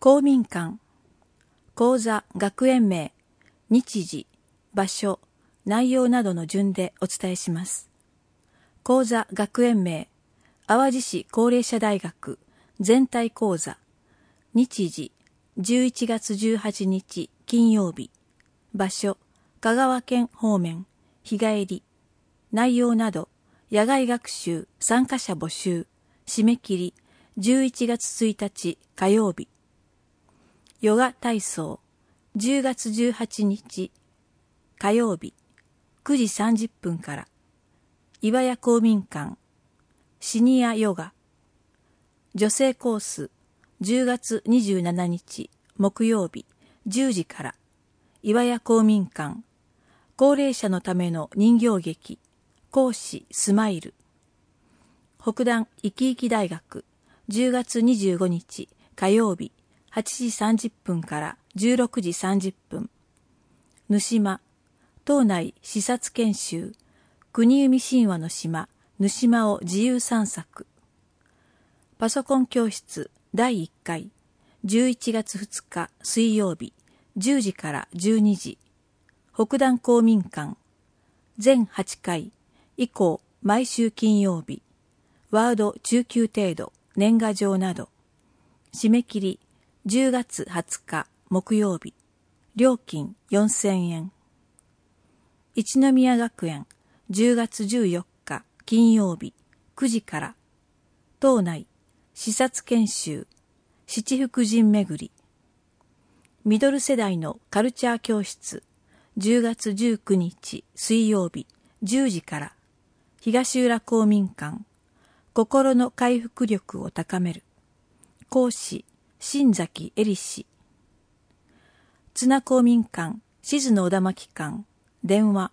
公民館、講座、学園名、日時、場所、内容などの順でお伝えします。講座、学園名、淡路市高齢者大学全体講座、日時、11月18日金曜日、場所、香川県方面、日帰り、内容など、野外学習参加者募集、締め切り、11月1日火曜日。ヨガ体操、10月18日火曜日、9時30分から。岩屋公民館、シニアヨガ。女性コース、10月27日木曜日、10時から。岩屋公民館、高齢者のための人形劇、講師スマイル。北段いきいき大学、10月25日火曜日、8時30分から16時30分。ぬ島、島内視察研修、国生神話の島、ぬ島を自由散策。パソコン教室第1回、11月2日水曜日、10時から12時。北段公民館、全8回、以降毎週金曜日。ワード中級程度、年賀状など。締め切り、10月20日木曜日。料金4000円。一宮学園、10月14日金曜日、9時から。島内、視察研修、七福神巡り。ミドル世代のカルチャー教室、10月19日水曜日、10時から。東浦公民館、心の回復力を高める。講師、新崎恵里氏。津奈公民館、静野小田巻館、電話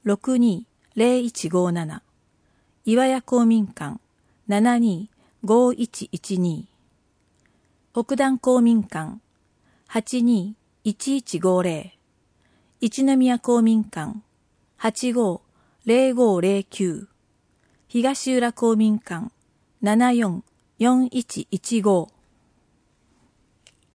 620157。岩屋公民館、725112。北段公民館、821150。一宮公民館、850509。東浦公民館、744115。